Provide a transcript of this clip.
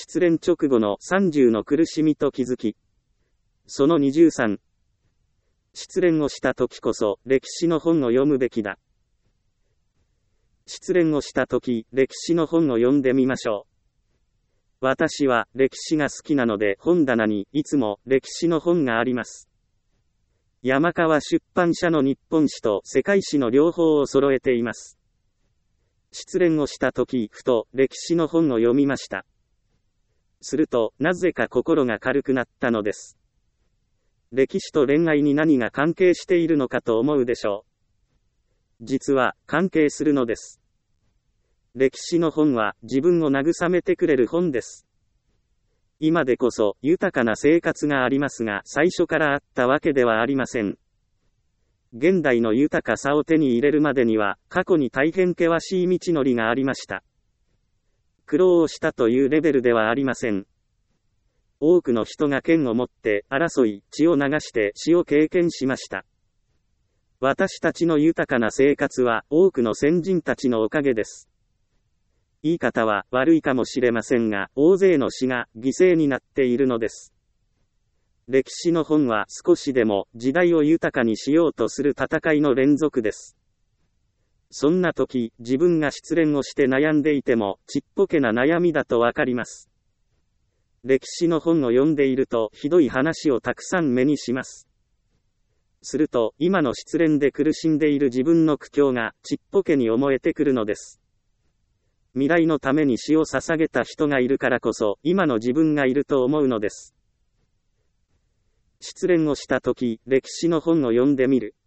失恋直後の30の苦しみと気づき。その23。失恋をした時こそ歴史の本を読むべきだ。失恋をした時、歴史の本を読んでみましょう。私は歴史が好きなので本棚にいつも歴史の本があります。山川出版社の日本史と世界史の両方を揃えています。失恋をした時、ふと歴史の本を読みました。すると、なぜか心が軽くなったのです。歴史と恋愛に何が関係しているのかと思うでしょう。実は、関係するのです。歴史の本は自分を慰めてくれる本です。今でこそ豊かな生活がありますが、最初からあったわけではありません。現代の豊かさを手に入れるまでには、過去に大変険しい道のりがありました。苦労をしたというレベルではありません。多くの人が剣を持って争い、血を流して死を経験しました。私たちの豊かな生活は多くの先人たちのおかげです。言い方は悪いかもしれませんが、大勢の死が犠牲になっているのです。歴史の本は少しでも時代を豊かにしようとする戦いの連続です。そんな時、自分が失恋をして悩んでいても、ちっぽけな悩みだとわかります。歴史の本を読んでいると、ひどい話をたくさん目にします。すると、今の失恋で苦しんでいる自分の苦境が、ちっぽけに思えてくるのです。未来のために死を捧げた人がいるからこそ、今の自分がいると思うのです。失恋をした時、歴史の本を読んでみる。